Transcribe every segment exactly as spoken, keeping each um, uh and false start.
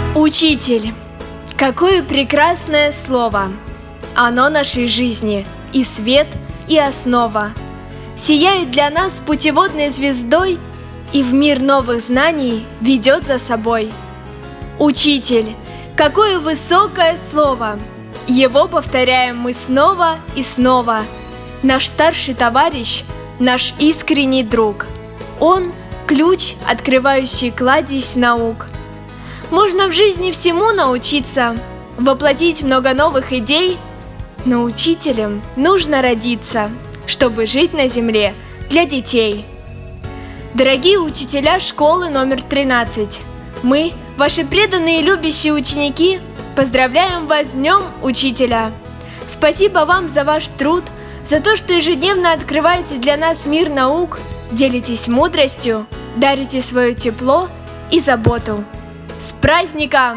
Учитель, какое прекрасное слово! Оно нашей жизни и свет, и основа. Сияет для нас путеводной звездой и в мир новых знаний ведет за собой. Учитель, какое высокое слово! Его повторяем мы снова и снова. Наш старший товарищ, наш искренний друг. Он – ключ, открывающий кладезь наук. Можно в жизни всему научиться, воплотить много новых идей, но учителем нужно родиться, чтобы жить на земле для детей. Дорогие учителя школы номер тринадцать, мы, ваши преданные и любящие ученики, поздравляем вас с Днем Учителя! Спасибо вам за ваш труд, за то, что ежедневно открываете для нас мир наук, делитесь мудростью, дарите свое тепло и заботу. С праздником!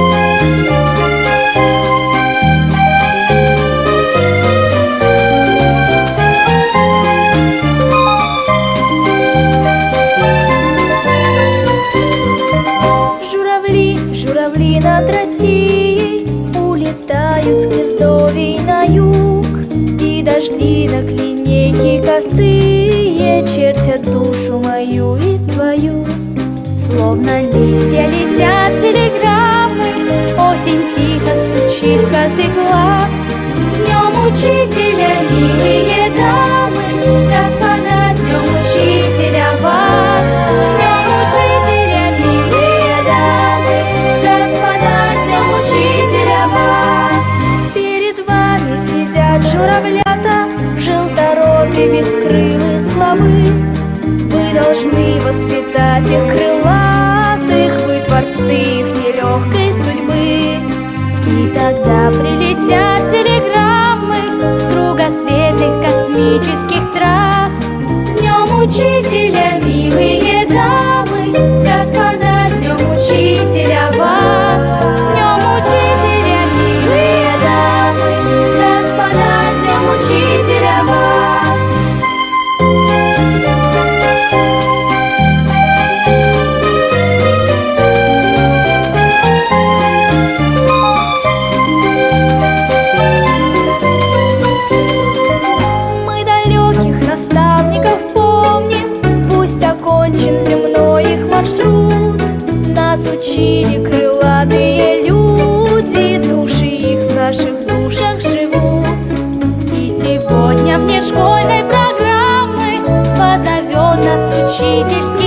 Журавли, журавли над Россией улетают с гнездовий на юг, и дожди на клинейке косые чертят душу мою и твою. Словно листья летят телеграммы, осень тихо стучит в каждый глаз. С Днем Учителя, милые дамы, господа, с Днем Учителя вас! С Днем Учителя, милые дамы, господа, с Днем Учителя вас! Перед вами сидят журавлята, желторотые, бескрылые, слабы. Вы должны воспитать их крылатых, вы творцы их нелегкой судьбы. И тогда прилетят телеграммы с кругосветных космических трасс. С Днем Учителя, милые дамы, господа, с Днем Учителя вас! С Днем Учителя, милые дамы, господа, с Днем Учителя вас! Земной их маршрут. Нас учили крылатые люди, души их в наших душах живут. И сегодня вне школьной программы позовет нас учительский